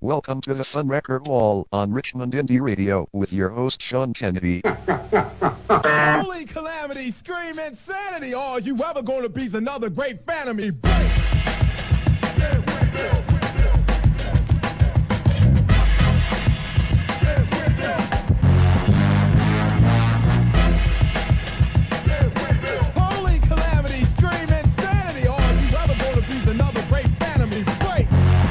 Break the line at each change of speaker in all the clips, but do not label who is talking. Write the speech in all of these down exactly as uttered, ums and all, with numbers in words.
Welcome to the Fun Record Wall on Richmond Indie Radio with your host Sean Kennedy.
Holy calamity, scream insanity! All you ever gonna be's another great fan of me. Break! Holy calamity, scream insanity! All you ever gonna be's another great fan of me. Break!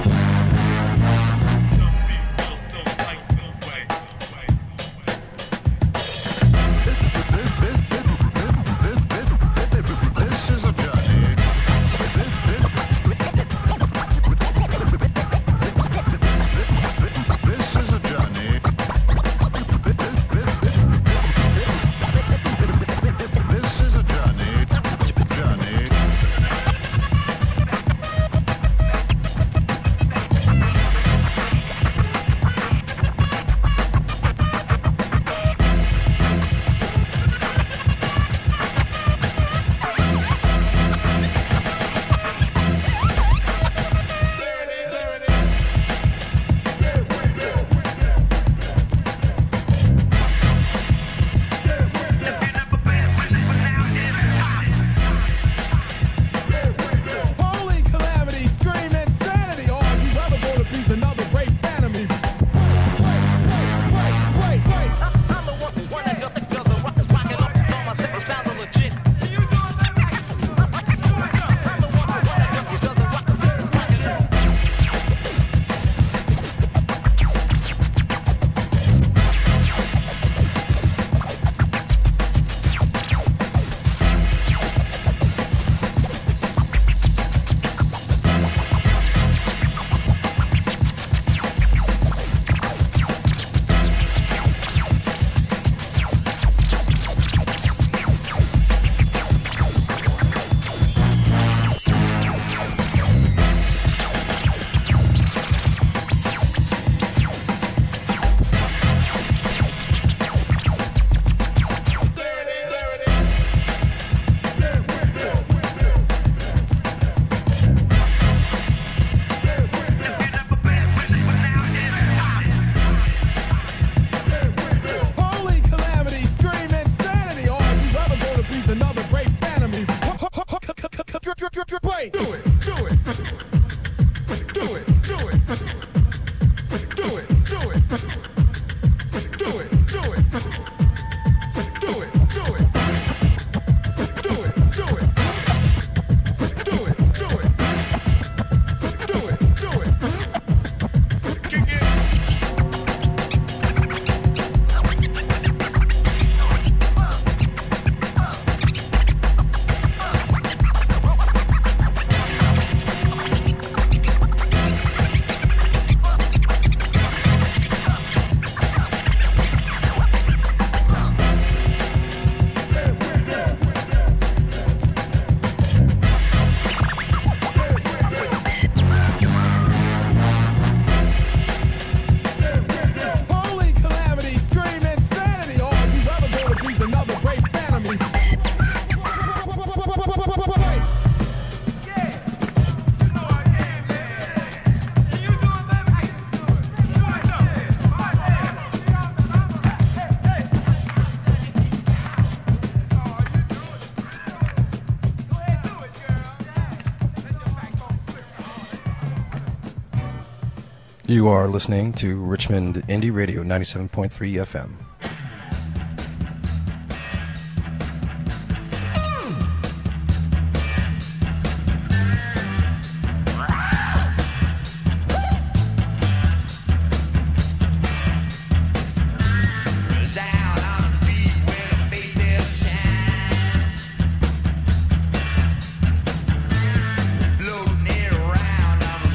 You are listening to Richmond Indie Radio ninety-seven point three F M.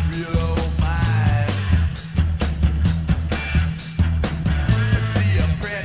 See a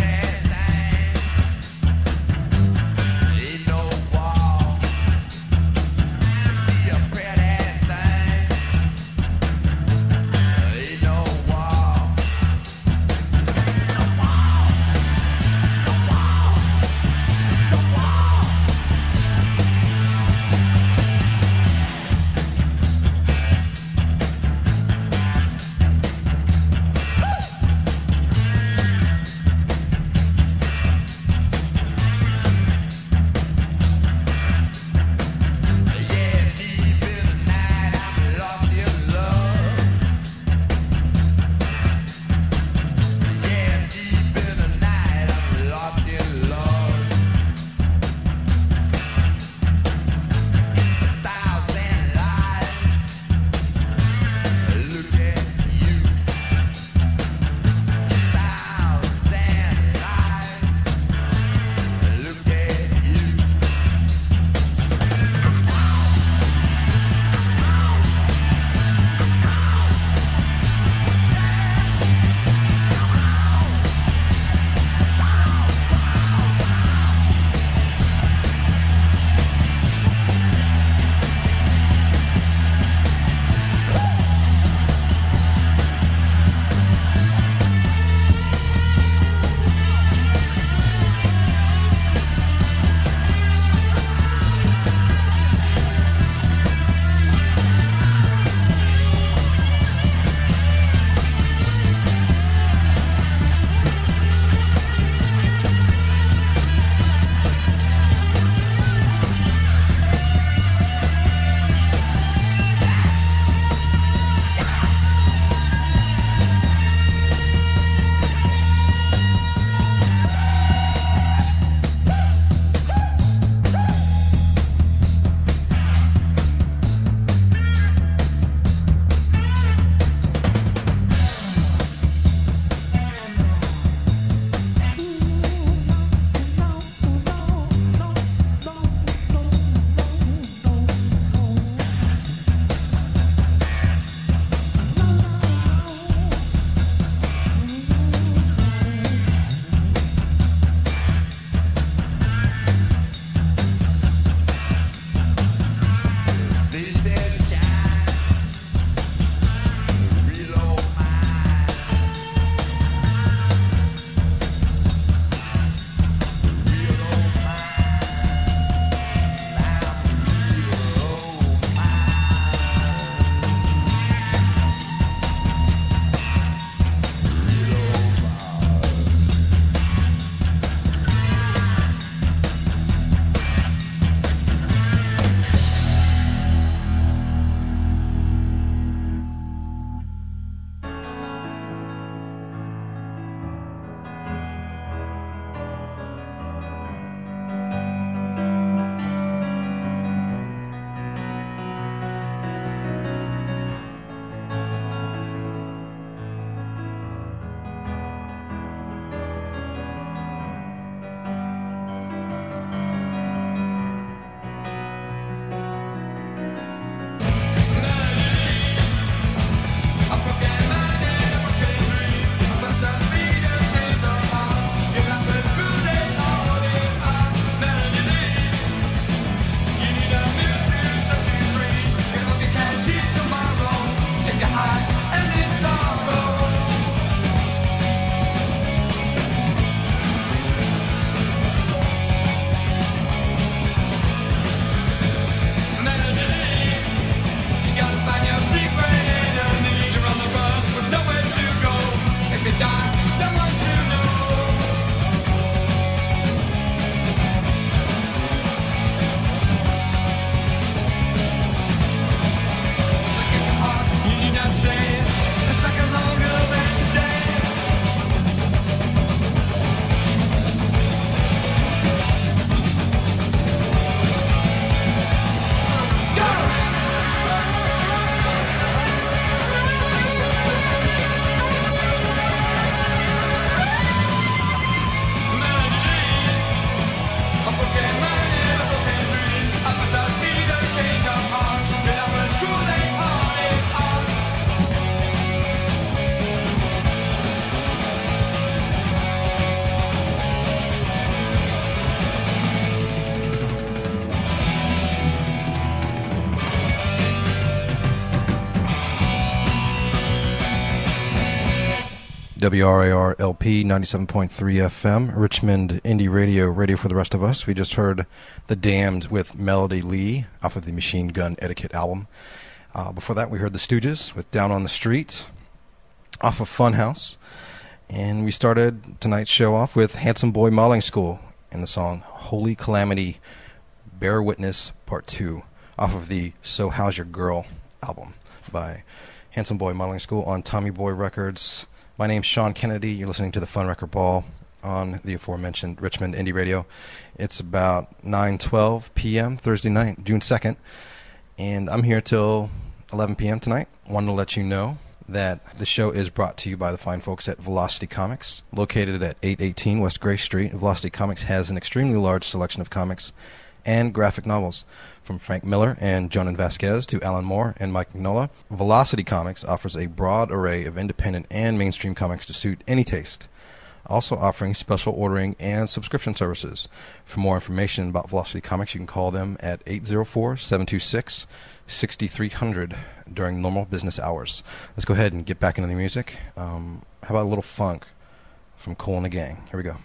W R A R L P ninety-seven point three F M, Richmond Indie Radio, radio for the rest of us. We just heard The Damned with Melody Lee off of the Machine Gun Etiquette album. Uh, before that, we heard The Stooges with Down on the Street off of Funhouse. And we started tonight's show off with Handsome Boy Modeling School and the song Holy Calamity, Bear Witness Part two off of the So How's Your Girl album by Handsome Boy Modeling School on Tommy Boy Records. My name's Sean Kennedy. You're listening to the Fun Record Ball on the aforementioned Richmond Indie Radio. It's about nine twelve p.m. Thursday night, June second, and I'm here till eleven p.m. tonight. Wanted to let you know that the show is brought to you by the fine folks at Velocity Comics. Located at eight eighteen West Gray Street, Velocity Comics has an extremely large selection of comics and graphic novels. From Frank Miller and Jonan Vasquez to Alan Moore and Mike Mignola, Velocity Comics offers a broad array of independent and mainstream comics to suit any taste, also offering special ordering and subscription services. For more information about Velocity Comics, you can call them at eight oh four, seven two six, six three zero zero during normal business hours. Let's go ahead and get back into the music. Um, how about a little funk from Cole and the Gang? Here we go.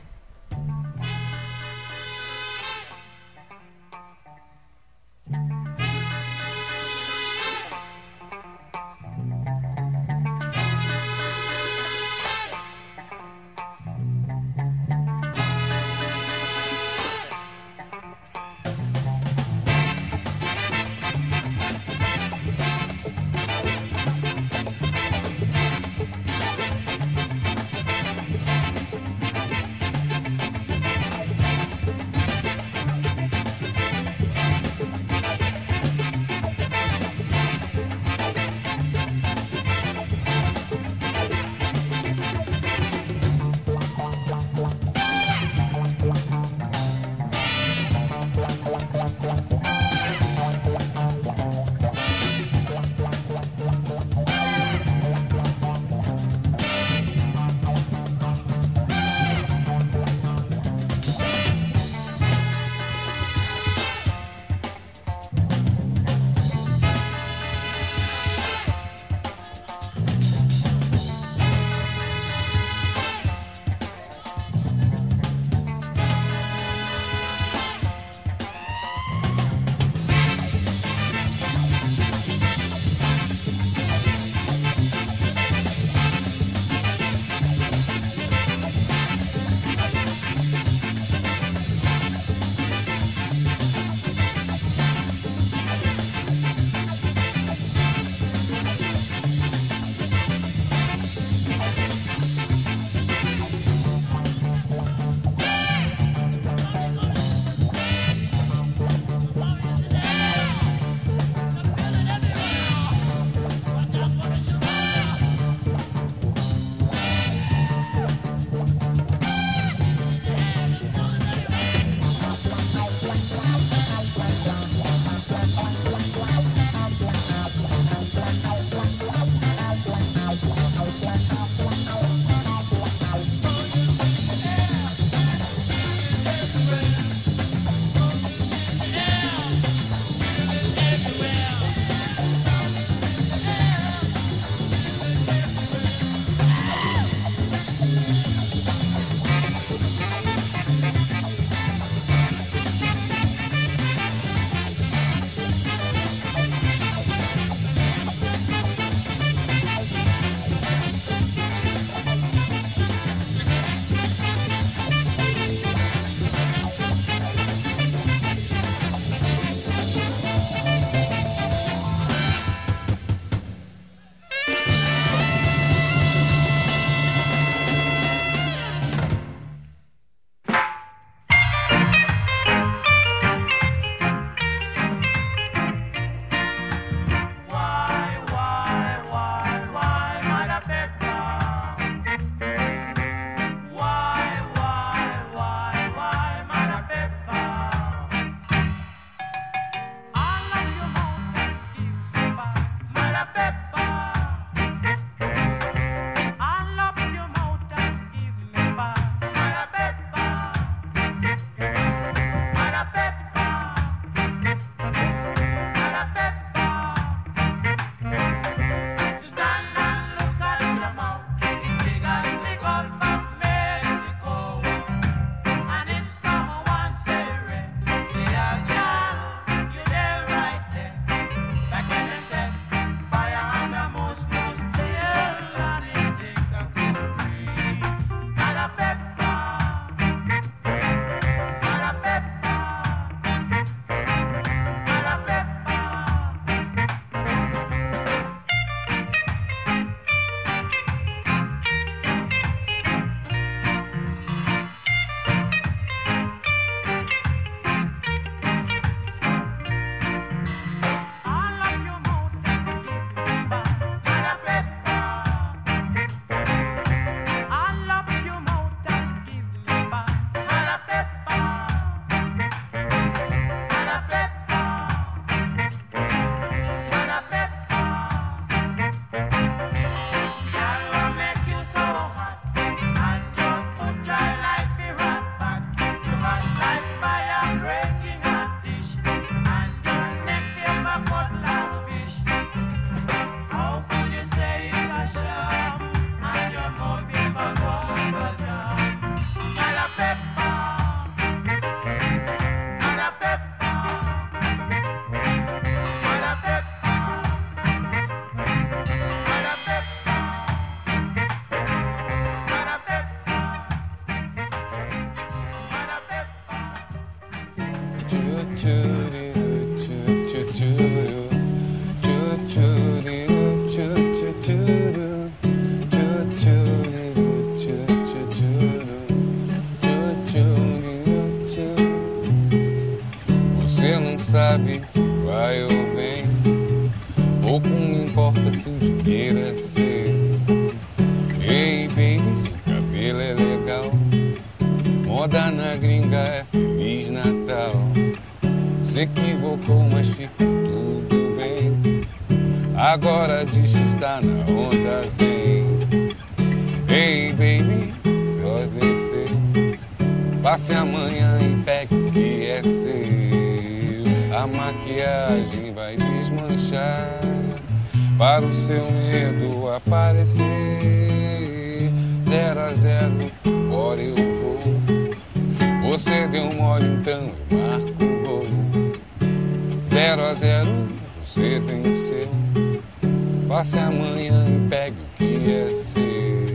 Você não sabe se vai ou vem, pouco me importa se o dinheiro é seu. Ei, baby, seu cabelo é legal, moda na gringa é Feliz Natal. Se equivocou, mas ficou tudo bem, agora diz que está na onda zen. Ei, baby, só descer, passe amanhã e pegue o que é seu. A maquiagem vai desmanchar, para o seu medo aparecer. Zero a zero, agora eu vou. Você deu mole, então eu marco o gol. Zero a zero, você venceu. Passe amanhã e pegue o que é seu.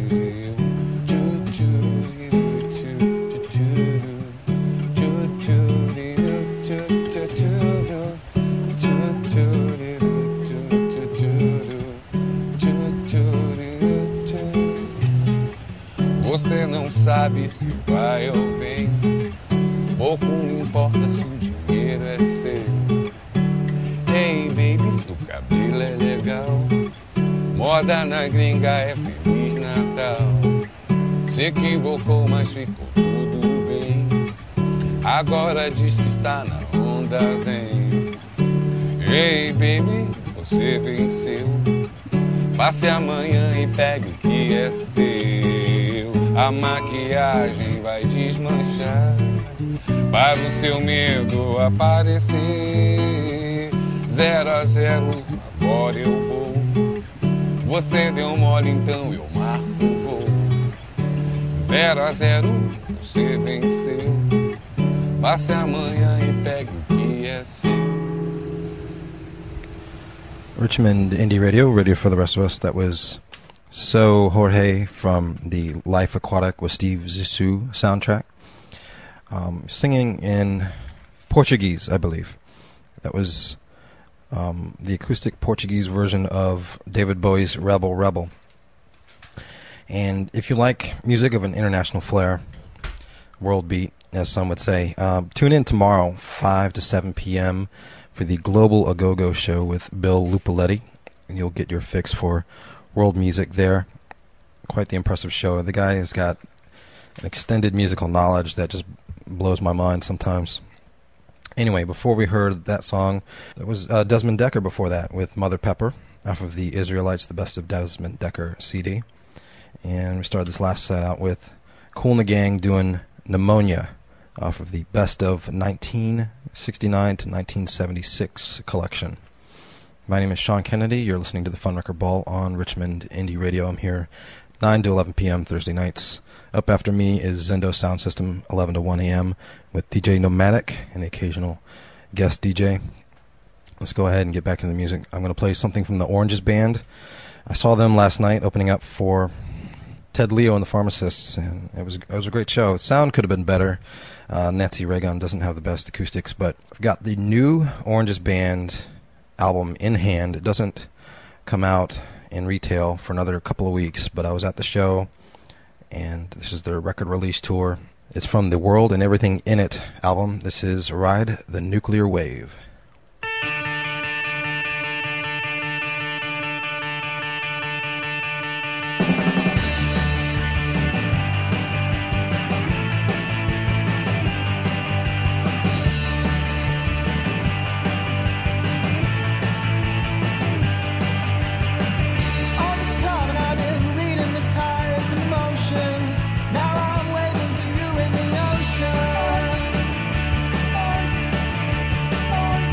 Você não sabe se vai ou vem, pouco me importa se o dinheiro é seu. Hey baby, seu cabelo é legal, moda na gringa é Feliz Natal. Se equivocou, mas ficou tudo bem, agora diz que está na onda zen. Hey baby, você venceu, passe amanhã e pegue o que é seu. A maquiagem vai desmanchar, para o seu medo aparecer. Zero a zero, agora eu vou. Você deu mole, então eu marco o gol. Zero a zero, você venceu. Passe amanhã e pegue o que é seu.
Richmond Indie Radio, radio for the rest of us. That was So Jorge from the Life Aquatic with Steve Zissou soundtrack, um, singing in Portuguese, I believe. That was um, the acoustic Portuguese version of David Bowie's Rebel Rebel. And if you like music of an international flair, world beat, as some would say, uh, tune in tomorrow, five to seven p.m., for the Global Agogo show with Bill Lupoletti, and you'll get your fix for world music there. Quite the impressive show. The guy has got an extended musical knowledge that just blows my mind sometimes. Anyway, before we heard that song, there was uh, Desmond Decker before that with Mother Pepper off of the Israelites, the Best of Desmond Decker C D. And we started this last set out with Kool and the Gang doing Pneumonia off of the Best of nineteen sixty-nine to nineteen seventy-six collection. My name is Sean Kennedy. You're listening to the Fun Record Ball on Richmond Indie Radio. I'm here nine to eleven p.m. Thursday nights. Up after me is Zendo Sound System, eleven to one a.m. with D J Nomadic and the occasional guest D J. Let's go ahead and get back into the music. I'm going to play something from the Oranges Band. I saw them last night opening up for Ted Leo and the Pharmacists, and it was it was a great show. Sound could have been better. Uh, Nancy Reagan doesn't have the best acoustics, but I've got the new Oranges Band album in hand. It doesn't come out in retail for another couple of weeks, but I was at the show, and this is their record release tour. It's from the World and Everything in It album. This is Ride the Nuclear Wave.
Oh,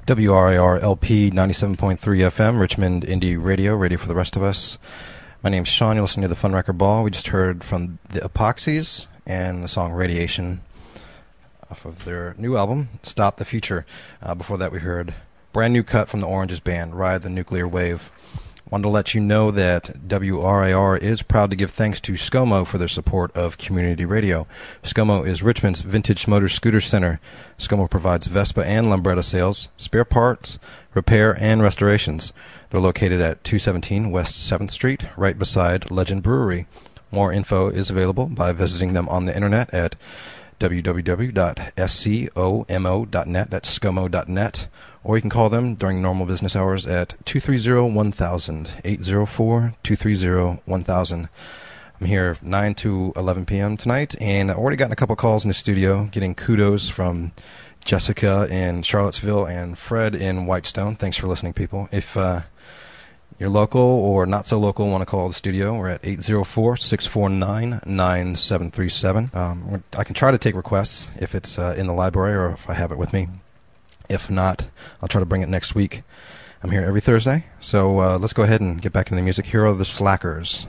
W R I R L P ninety-seven point three F M, Richmond Indie Radio, radio for the rest of us. My name's Sean. You're listening to the Fun Record Ball. We just heard from the Epoxies and the song Radiation off of their new album, Stop the Future. Uh, before that, we heard brand new cut from the Oranges Band, Ride the Nuclear Wave. Wanted to let you know that W R I R is proud to give thanks to ScoMo for their support of community radio. ScoMo is Richmond's vintage motor scooter center. ScoMo provides Vespa and Lambretta sales, spare parts, repair, and restorations. They're located at two seventeen West seventh Street, right beside Legend Brewery. More info is available by visiting them on the internet at w w w dot scomo dot net. That's scomo dot net. Or you can call them during normal business hours at two three zero, one thousand, eight zero four, two three zero, one thousand. I'm here nine to eleven p.m. tonight, and I've already gotten a couple calls in the studio, getting kudos from Jessica in Charlottesville and Fred in Whitestone. Thanks for listening, people. If uh, you're local or not so local and want to call the studio, we're at eight zero four, six four nine, nine seven three seven. Um, I can try to take requests if it's uh, in the library or if I have it with me. If not, I'll try to bring it next week. I'm here every Thursday, so uh, let's go ahead and get back into the music. Here are the Slackers.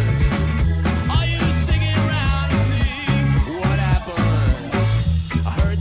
I heard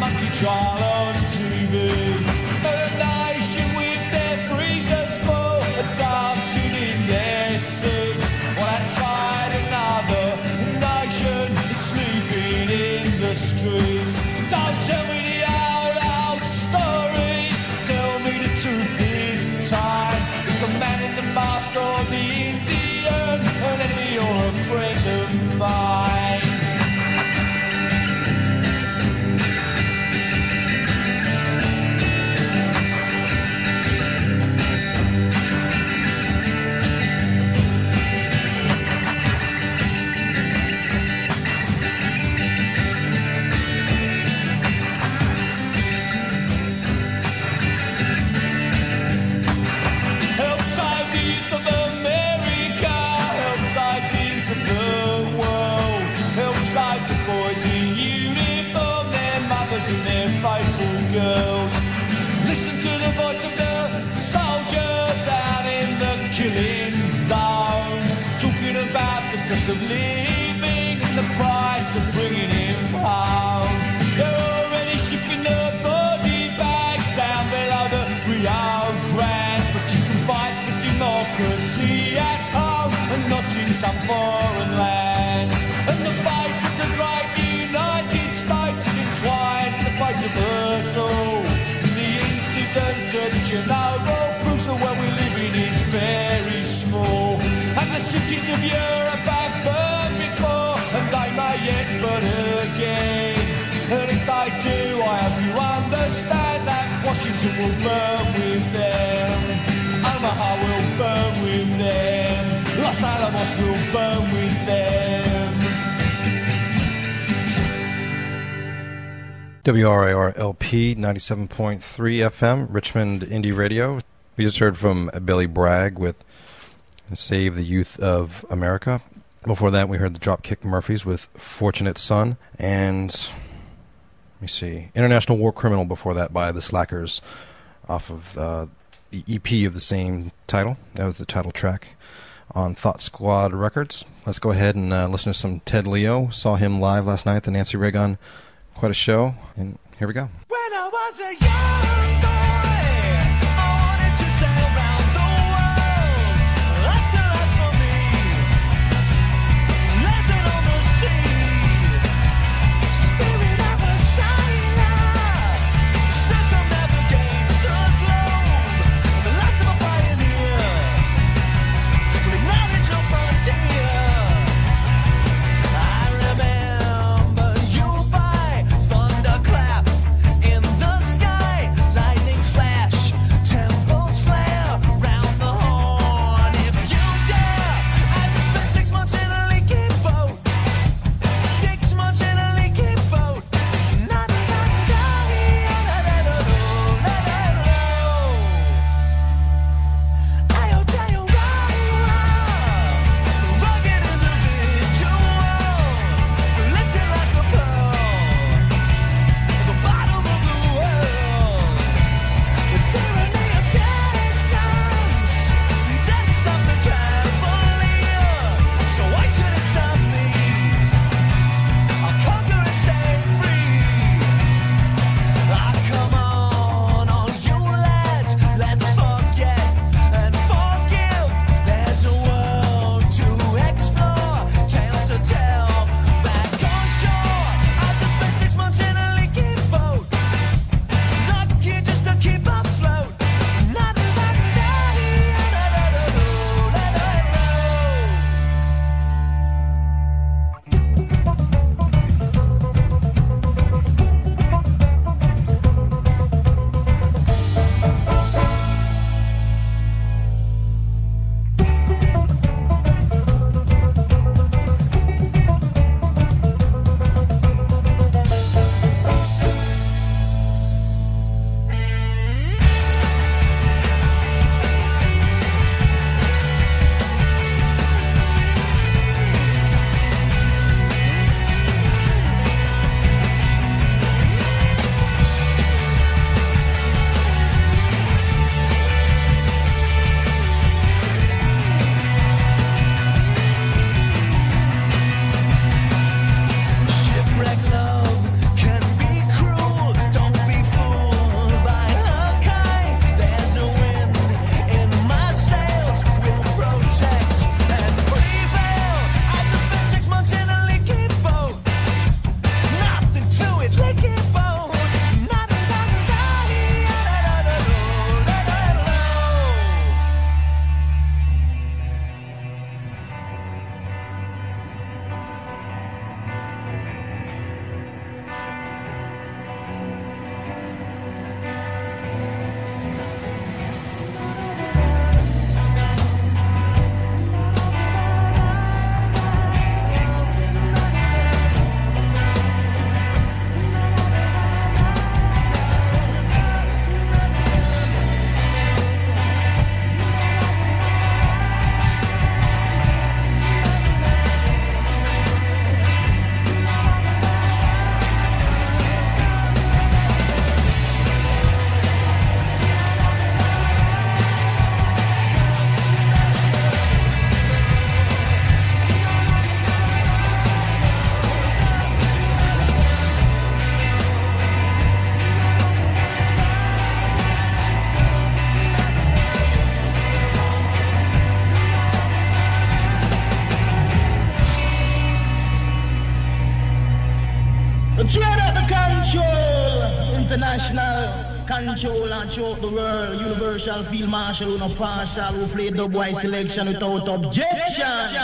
monkey trial on T V. A nation with their freezers full of dancing in their seats, while outside another nation is sleeping in the streets. Don't tell me the old, old story, tell me the truth this time. Is the man in the mask or the Indian an enemy or a friend of mine? And their faithful girls. Listen to the voice of the soldier down in the killing zone, talking about the cost of living and the price of bringing him home. They're already shipping the body bags down below the Rio Grande, but you can fight for democracy at home and not in some foreign land. And the fight of the great United States is entwined in the fight of us all. The incident at Chernobyl proves that where we live in is very small. And the cities of Europe have burned before, and they may yet burn again. And if they do, I hope you understand that Washington will burn with them, Omaha will burn with them, Los Alamos will burn with them.
W R I R L P ninety-seven point three F M, Richmond Indie Radio. We just heard from Billy Bragg with Save the Youth of America. Before that, we heard the Dropkick Murphys with Fortunate Son. And, let me see, International War Criminal before that by the Slackers off of uh, the E P of the same title. That was the title track on Thought Squad Records. Let's go ahead and uh, listen to some Ted Leo. Saw him live last night at the Nancy Reagan. Quite a show, and here we go.
When I was a young boy, I wanted to sail around the world. That's a lot for me. Living on the sea, spirit of a sailor, circumnavigates the globe. The last of a pioneer, will acknowledge no frontier. I remember you by thunderclap in the sky, lightning
international controller throughout the world, universal field marshal, who no partial, who play dubwise selection without objection.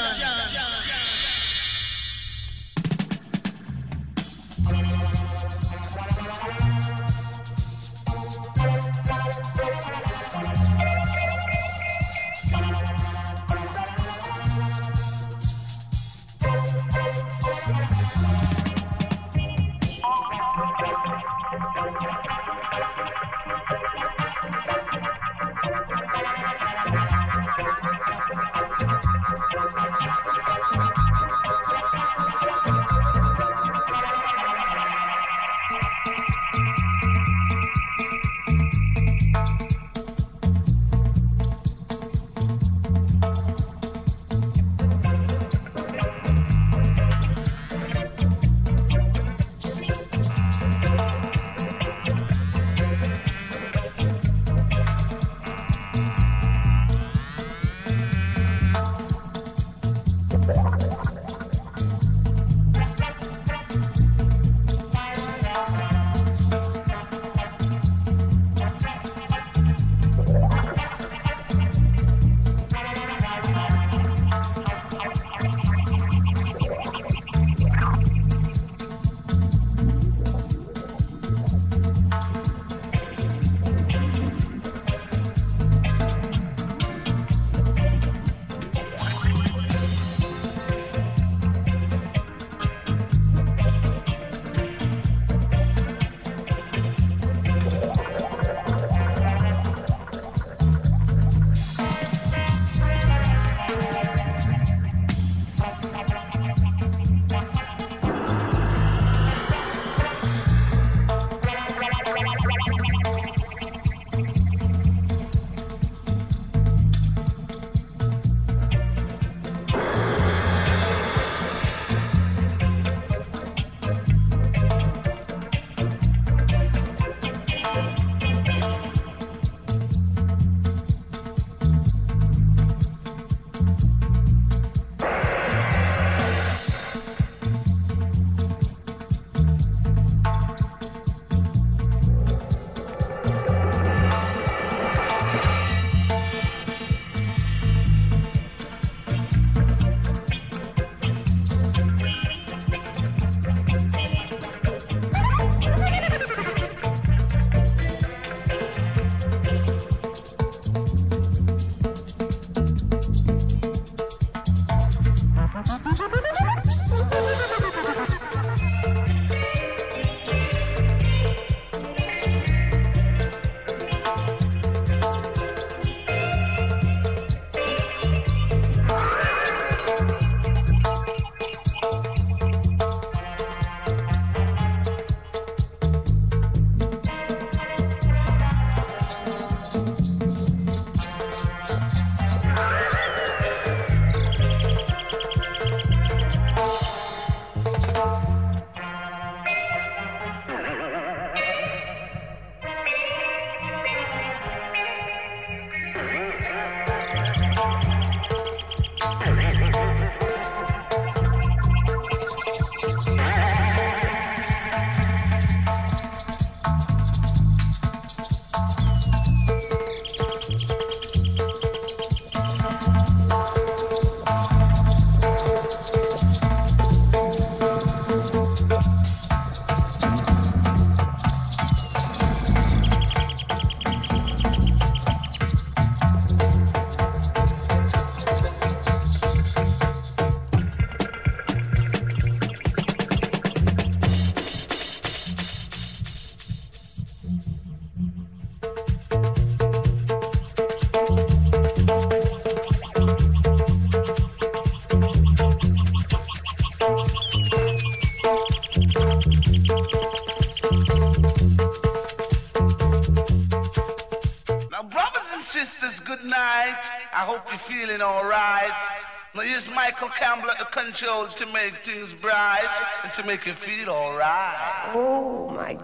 sisters, good night. I hope you're feeling all right. Now here's Michael Campbell at the controls to make things bright and to make you feel all right.
Oh my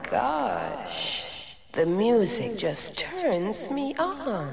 gosh. The music just turns me on.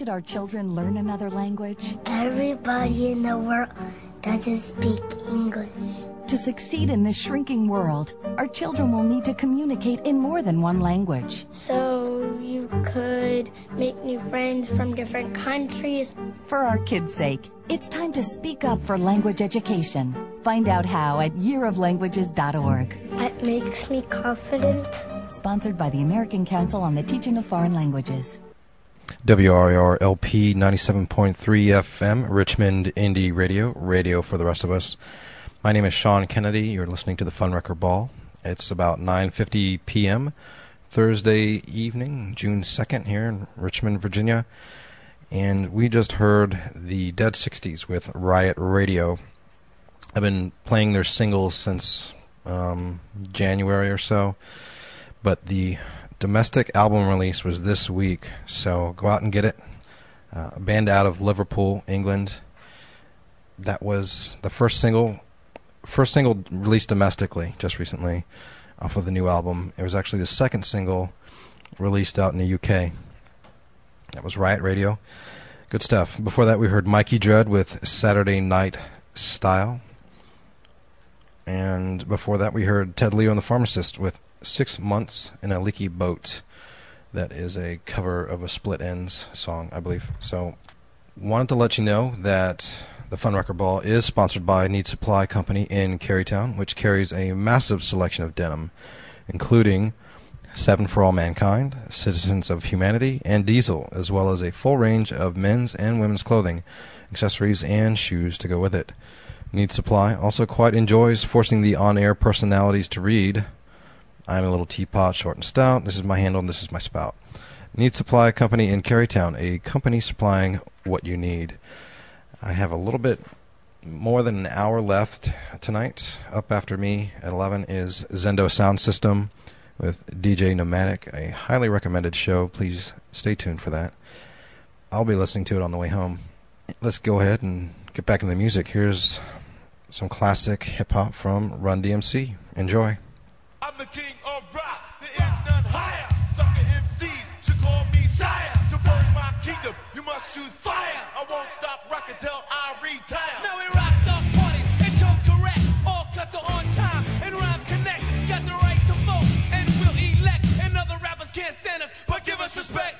should our children learn another language?
Everybody in the world doesn't speak English.
To succeed in this shrinking world, our children will need to communicate in more than one language.
So you could make new friends from different countries.
For our kids' sake, it's time to speak up for language education. Find out how at year of languages dot org.
It makes me confident.
Sponsored by the American Council on the Teaching of Foreign Languages.
W R I R L P ninety-seven point three F M, Richmond Indie Radio, radio for the rest of us. My name is Sean Kennedy. You're listening to the Fun Record Ball. It's about nine fifty p.m. Thursday evening, June second, here in Richmond, Virginia. And we just heard the Dead sixties with Riot Radio. I've been playing their singles since um, January or so, but the domestic album release was this week, so go out and get it. Uh, a band out of Liverpool, England. That was the first single, first single released domestically just recently off of the new album. It was actually the second single released out in the U K. That was Riot Radio. Good stuff. Before that, we heard Mikey Dread with Saturday Night Style. And before that, we heard Ted Leo and the Pharmacist with Six Months in a Leaky Boat. That is a cover of a Split Ends song, I believe. So, wanted to let you know that the Fun Record Ball is sponsored by Need Supply Company in Carytown, which carries a massive selection of denim, including Seven for All Mankind, Citizens of Humanity, and Diesel, as well as a full range of men's and women's clothing, accessories, and shoes to go with it. Need Supply also quite enjoys forcing the on-air personalities to read, I'm a little teapot, short and stout, this is my handle, and this is my spout. Need Supply Company in Carytown, a company supplying what you need. I have a little bit more than an hour left tonight. Up after me at eleven is Zendo Sound System with D J Nomadic, a highly recommended show. Please stay tuned for that. I'll be listening to it on the way home. Let's go ahead and get back into the music. Here's some classic hip-hop from Run D M C. Enjoy.
I'm the king of rock, there is none higher. Sucker M Cs should call me sire. To burn my kingdom, you must choose fire. I won't stop rocking till I retire. Now we rock dark parties and come correct. All cuts are on time and rhymes connect. Got the right to vote and we'll elect. And other rappers can't stand us, but give us respect.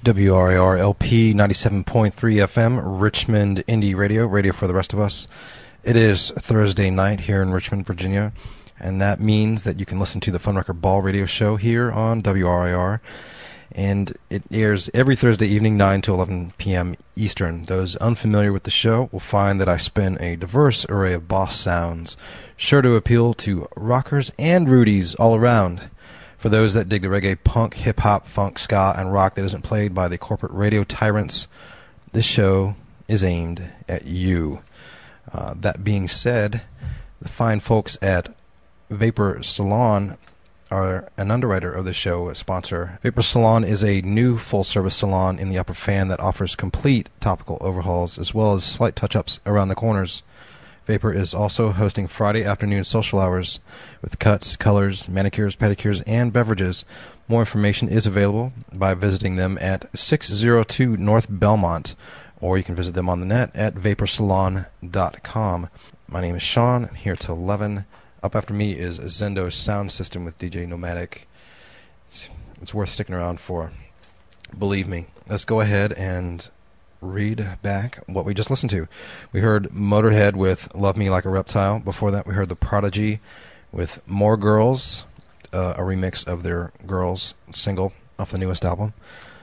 W R A R L P ninety-seven point three F M, Richmond Indie Radio, radio for the rest of us. It is Thursday night here in Richmond, Virginia, and that means that you can listen to the Fun Record Ball radio show here on W R A R, and it airs every Thursday evening, nine to eleven p.m. Eastern. Those unfamiliar with the show will find that I spin a diverse array of boss sounds, sure to appeal to rockers and rudies all around. For those that dig the reggae, punk, hip-hop, funk, ska, and rock that isn't played by the corporate radio tyrants, this show is aimed at you. Uh, that being said, the fine folks at Vapor Salon are an underwriter of the show, a sponsor. Vapor Salon is a new full-service salon in the Upper Fan that offers complete topical overhauls as well as slight touch-ups around the corners. Vapor is also hosting Friday afternoon social hours with cuts, colors, manicures, pedicures, and beverages. More information is available by visiting them at six oh two North Belmont, or you can visit them on the net at vapor salon dot com. My name is Sean. I'm here till eleven. Up after me is Zendo's Sound System with D J Nomadic. It's, it's worth sticking around for. Believe me. Let's go ahead and read back what we just listened to. We heard Motorhead with Love Me Like a Reptile. Before that, we heard The Prodigy with More Girls, uh, a remix of their Girls single off the newest album.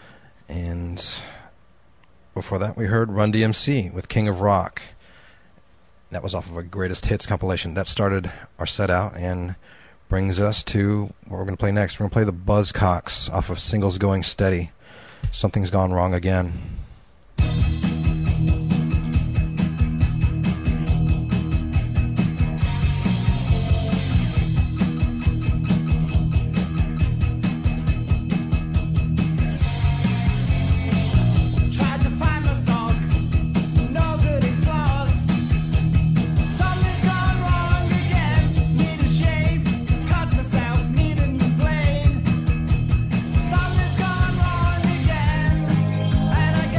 And before that, we heard Run D M C with King of Rock. That was off of a Greatest Hits compilation. That started our set out and brings us to what we're going to play next. We're going to play the Buzzcocks off of Singles Going Steady. Something's Gone Wrong Again.
And I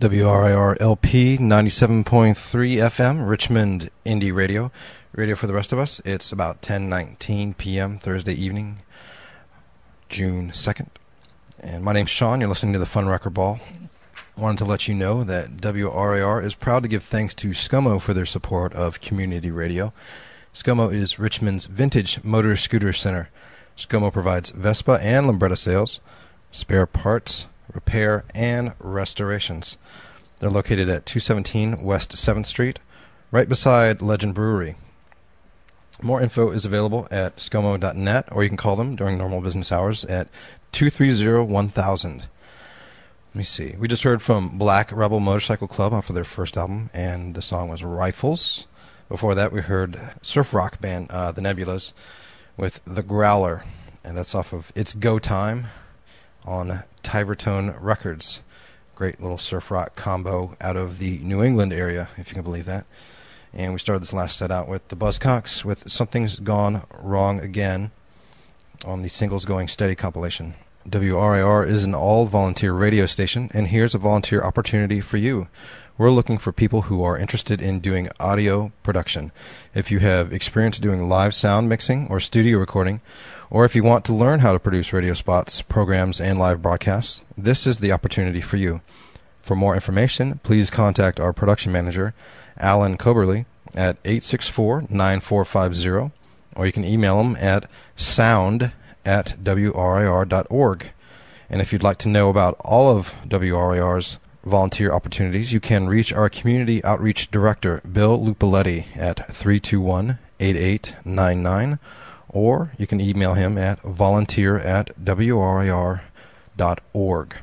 W R I R L P ninety-seven point three F M, Richmond Indie Radio. Radio for the rest of us. It's about ten nineteen p.m. Thursday evening, June second. And my name's Sean. You're listening to the Fun Record Ball. I wanted to let you know that W R I R is proud to give thanks to ScoMo for their support of community radio. ScoMo is Richmond's vintage motor scooter center. ScoMo provides Vespa and Lambretta sales, spare parts, repair, and restorations. They're located at two seventeen West seventh Street, right beside Legend Brewery. More info is available at scomo dot net, or you can call them during normal business hours at two three zero, one thousand. Let me see. We just heard from Black Rebel Motorcycle Club off of their first album, and the song was Rifles. Before that, we heard surf rock band uh, The Nebulas with The Growler, and that's off of It's Go Time on Tivertone Records. Great little surf rock combo out of the New England area, if you can believe that. And we started this last set out with the Buzzcocks with Something's Gone Wrong Again on the Singles Going Steady compilation. W R I R is an all-volunteer radio station, and here's a volunteer opportunity for you. We're looking for people who are interested in doing audio production. If you have experience doing live sound mixing or studio recording, or if you want to learn how to produce radio spots, programs, and live broadcasts, this is the opportunity for you. For more information, please contact our production manager, Alan Coberly, at eight six four, nine four five zero, or you can email him at sound at w r i r dot org. And if you'd like to know about all of W R I R's volunteer opportunities, you can reach our Community Outreach Director, Bill Lupoletti, at three two one, eight eight nine nine, or you can email him at volunteer at w r i r dot org.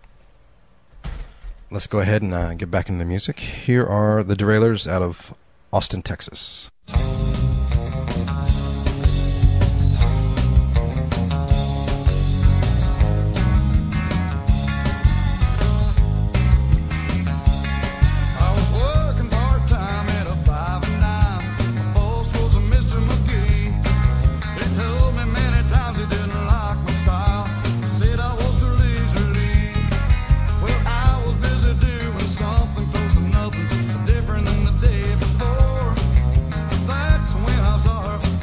Let's go ahead and uh, get back into the music. Here are the Derailers out of Austin, Texas.
Different than the day before. That's when I saw her.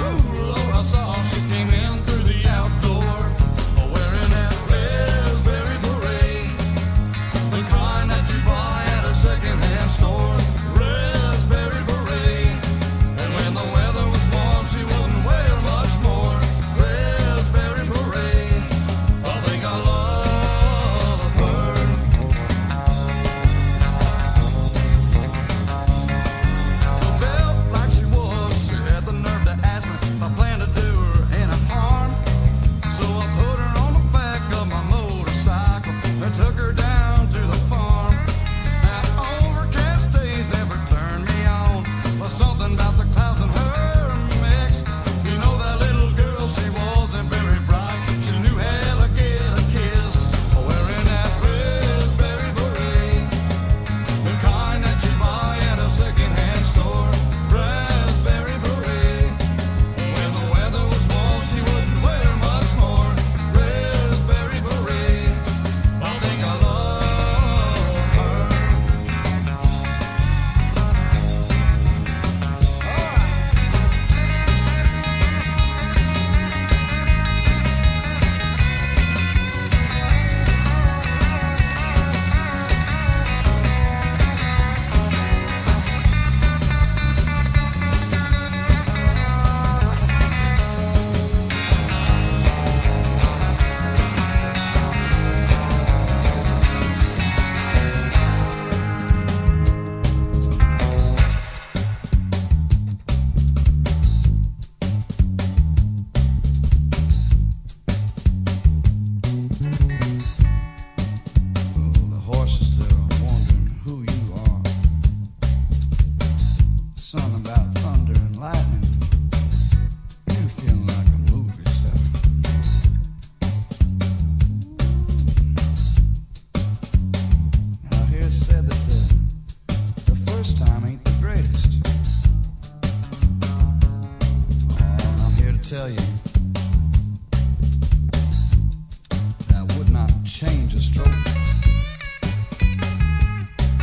tell you that I would not change a stroke.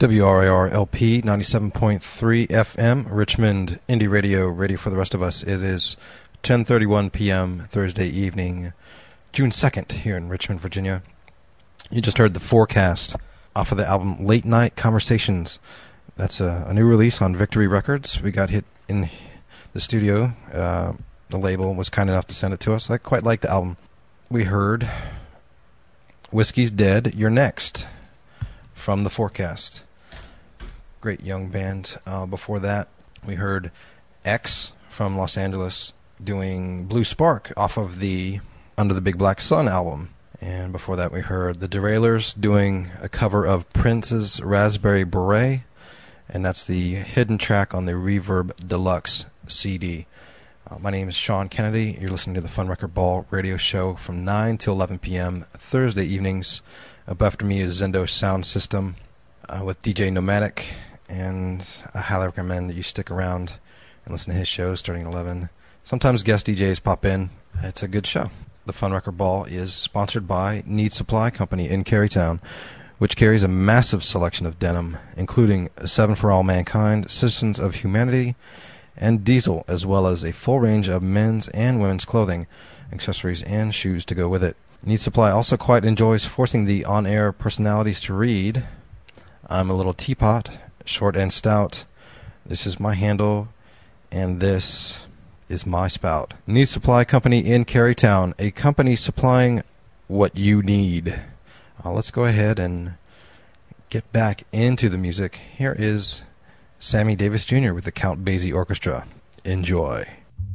W R A R L P ninety-seven point three F M, Richmond Indie Radio, radio for the rest of us. It is ten thirty-one p.m. Thursday evening, June second, here in Richmond, Virginia. You just heard The Forecast off of the album Late Night Conversations. That's a, a new release on Victory Records. We got hit in the studio. Uh, the label was kind enough to send it to us. I quite like the album. We heard Whiskey's Dead, You're Next from The Forecast. Great young band. Uh, before that, we heard X from Los Angeles doing Blue Spark off of the Under the Big Black Sun album. And before that, we heard The Derailers doing a cover of Prince's Raspberry Beret. And that's the hidden track on the Reverb Deluxe C D. Uh, my name is Sean Kennedy. You're listening to the Fun Record Ball radio show from nine till eleven p.m. Thursday evenings. Up after me is Zendo Sound System uh, with D J Nomadic. And I highly recommend that you stick around and listen to his shows starting at eleven. Sometimes guest D Js pop in. It's a good show. The Fun Record Ball is sponsored by Need Supply Company in Carytown, which carries a massive selection of denim, including Seven for All Mankind, Citizens of Humanity, and Diesel, as well as a full range of men's and women's clothing, accessories, and shoes to go with it. Need Supply also quite enjoys forcing the on-air personalities to read. I'm a little teapot, short and stout. This is my handle, and this is my spout. Need Supply Company in Carytown, a company supplying what you need. Uh, let's go ahead and get back into the music. Here is Sammy Davis Junior with the Count Basie Orchestra. Enjoy.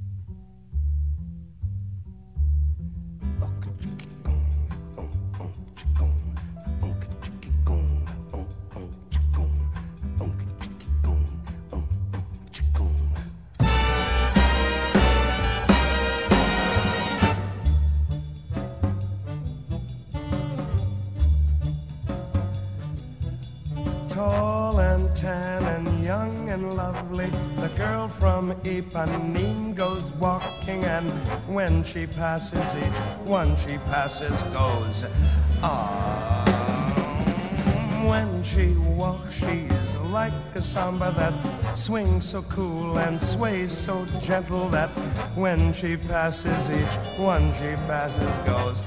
Tall and tan and young and lovely, the girl from Ipanema goes walking, and when she passes each one she passes goes, ah. When she walks she's like a samba that swings so cool and sways so gentle that when she passes each one she passes goes,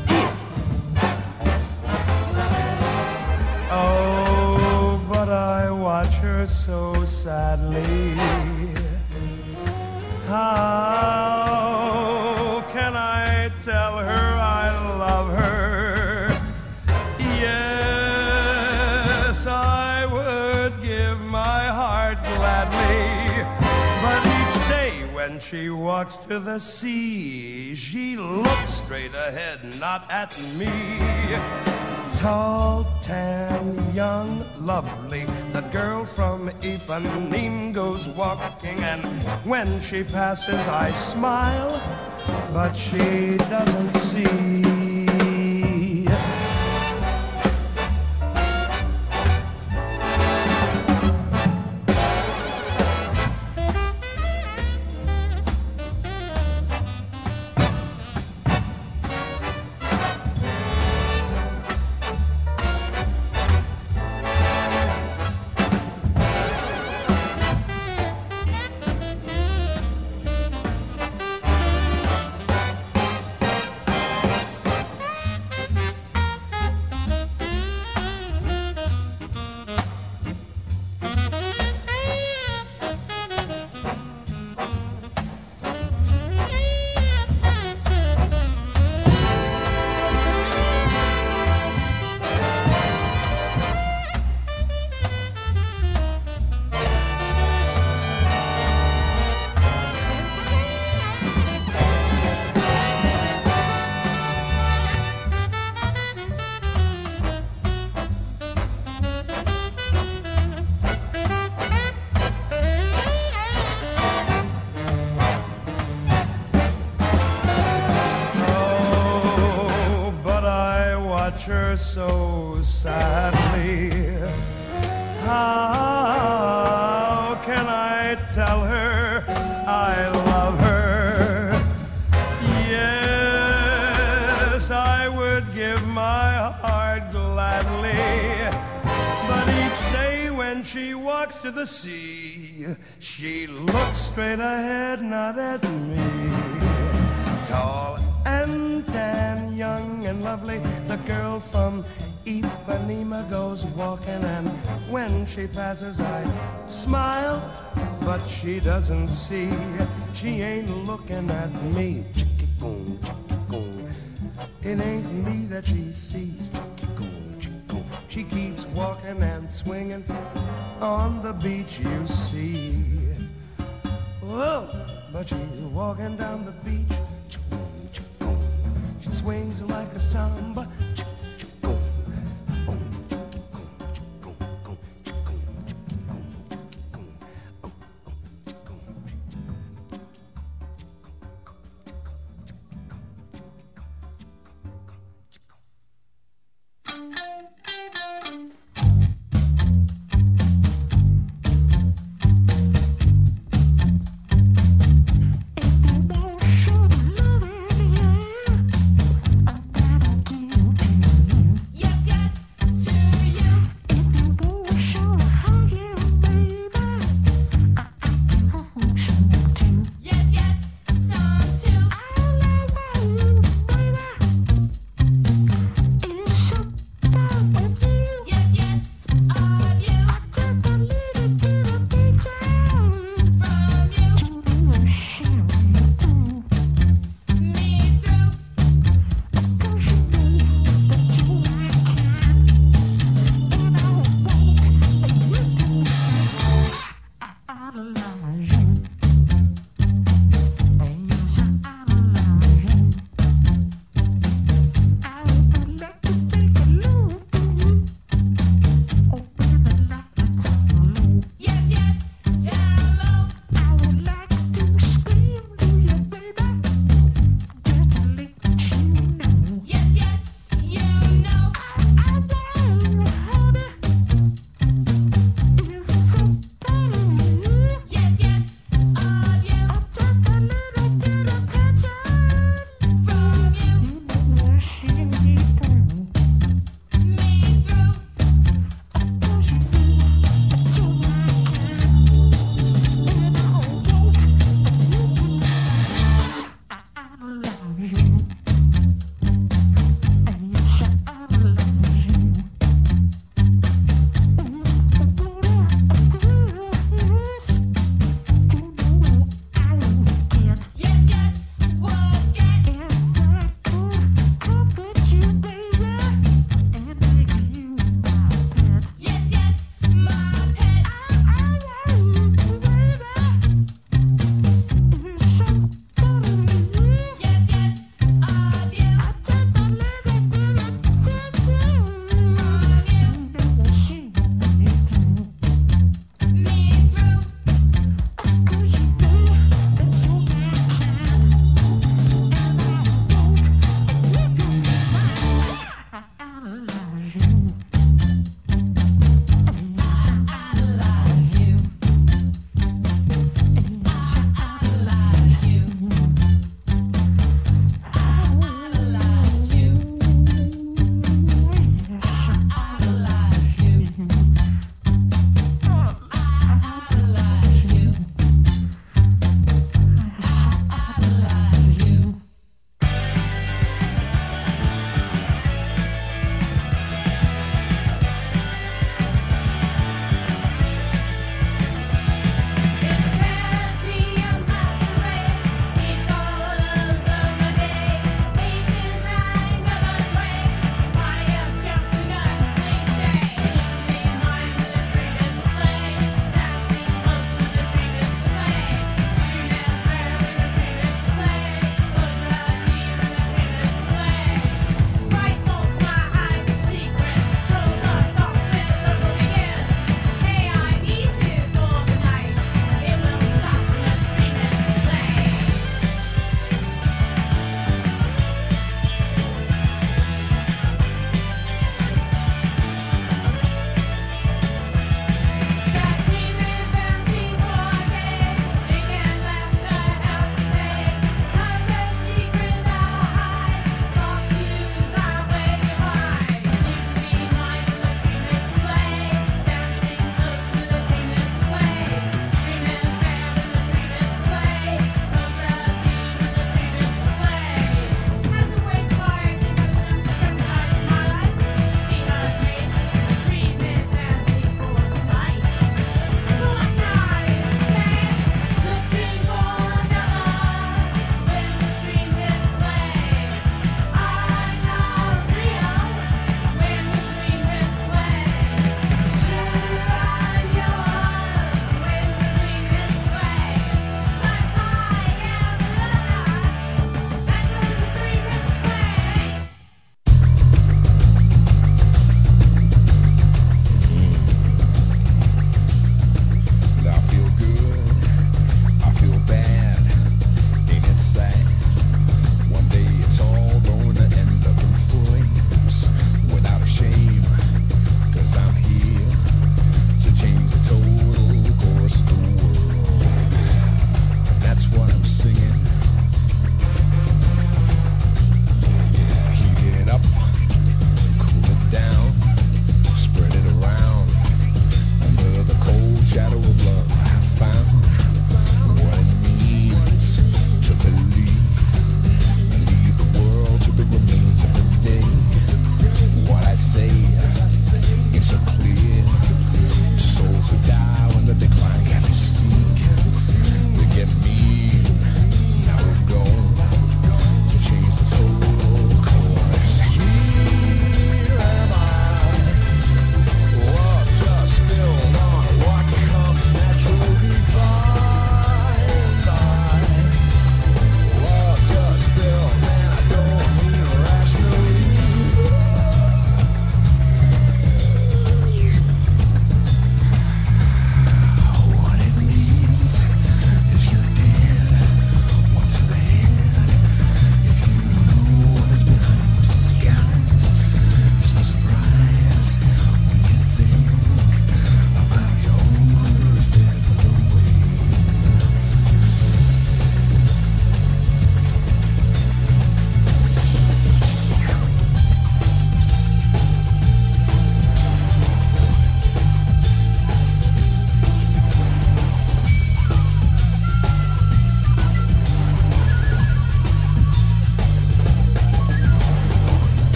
oh, but I watch her so sadly. How can I tell her I love her? Yes, I would give my heart gladly, but each day when she walks to the sea, she looks straight ahead, not at me. Tall, tan, young, lovely, the girl from Ipanema goes walking, and when she passes I smile, but she doesn't see. So sadly, how can I tell her I love her? Yes, I would give my heart gladly, but each day when she walks to the sea. She looks straight ahead, not at me. Tall and tan, young and lovely, the girl from Ipanema goes walking, and when she passes I smile, but she doesn't see. She ain't looking at me. Chicky-boom, chicky-boom. It ain't me that she sees. Chicky-boom, chicky-boom. She keeps walking and swinging on the beach, you see. Whoa, but she's walking down the beach. Chicky-boom, chicky-boom. She swings like a samba.
If you don't show the love in the air, I gotta give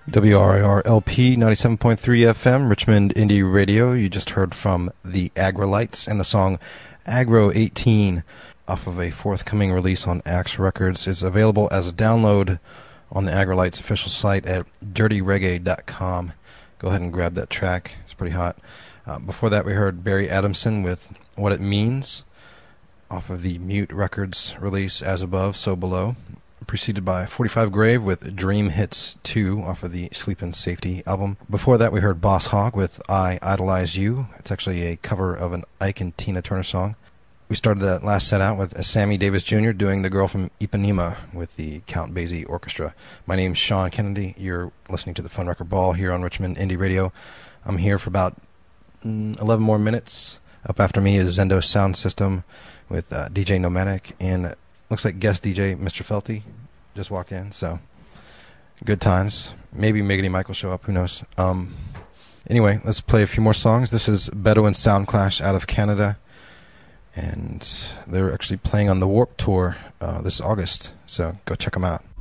W R I R L P ninety-seven point three F M, Richmond Indie Radio. You just heard from the Aggrolites and the song Agro eighteen off of a forthcoming release on Axe Records. It's available as a download on the Aggrolites official site at dirty reggae dot com. Go ahead and grab that track. It's pretty hot. Uh, before that, we heard Barry Adamson with What It Means off of the Mute Records release As Above, So Below. Preceded by forty-five Grave with Dream Hits two off of the Sleep and Safety album. Before that, we heard Boss Hogg with I Idolize You. It's actually a cover of an Ike and Tina Turner song. We started that last set out with Sammy Davis Junior doing The Girl from Ipanema with the Count Basie Orchestra. My name's Sean Kennedy. You're listening to the Fun Record Ball here on Richmond Indie Radio. I'm here for about mm, eleven more minutes. Up after me is Zendo Sound System with uh, D J Nomadic, and looks like guest D J Mister Felty just walked in, so good times. Maybe Miggity Mike will show up, who knows. Um, anyway, let's play a few more songs. This is Bedouin Sound Clash out of Canada, and they're actually playing on the Warped Tour uh, this August, so go check them out.